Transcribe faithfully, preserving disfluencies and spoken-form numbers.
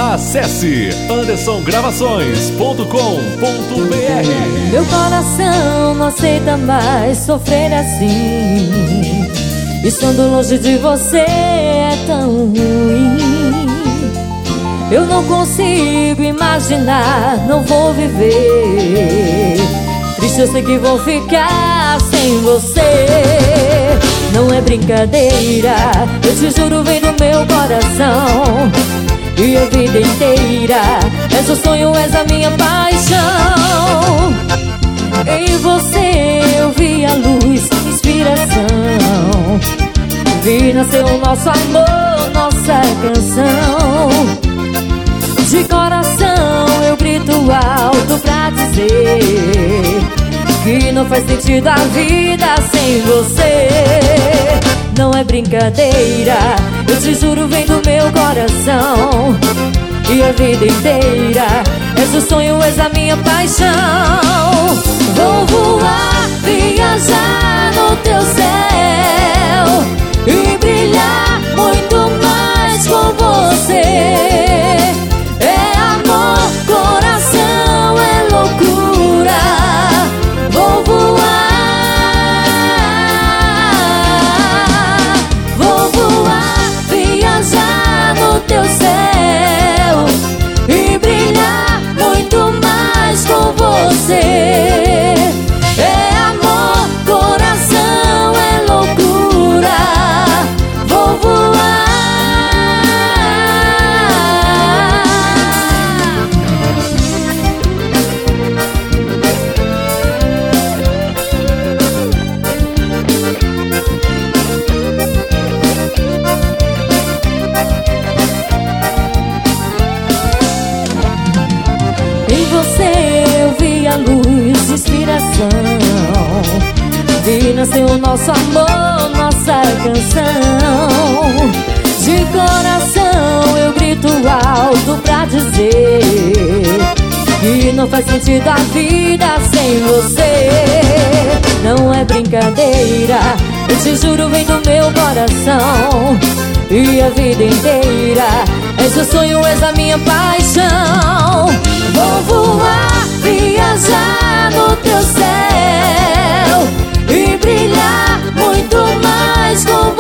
Acesse anderson gravações ponto com ponto br. Meu coração não aceita mais sofrer assim. Estando longe de você é tão ruim. Eu não consigo imaginar, não vou viver. Triste, eu sei que vou ficar sem você. Não é brincadeira, eu te juro, vem do meu coração. E a vida inteira és o sonho, és a minha paixão. Em você eu vi a luz, inspiração. Vi nascer o nosso amor, nossa canção. De coração eu grito alto pra dizer que não faz sentido a vida sem você. Não é brincadeira, eu te juro, vem do meu coração. E a vida inteira és o sonho, és a minha paixão. Vou voar, viajar no teu céu e brilhar muito mais com você. É amor, coração, é loucura. Vou voar, vou voar, viajar no teu céu e brilhar muito mais com você. É amor, coração, é loucura. Vou voar. Em você eu vi a luz, inspiração. Vi nascer o nosso amor, nossa canção. De coração eu grito alto pra dizer que não faz sentido a vida sem você. Não é brincadeira, eu te juro, vem do meu coração. E a vida inteira és o sonho, és a minha paixão. Vou voar, viajar no teu céu e brilhar muito mais com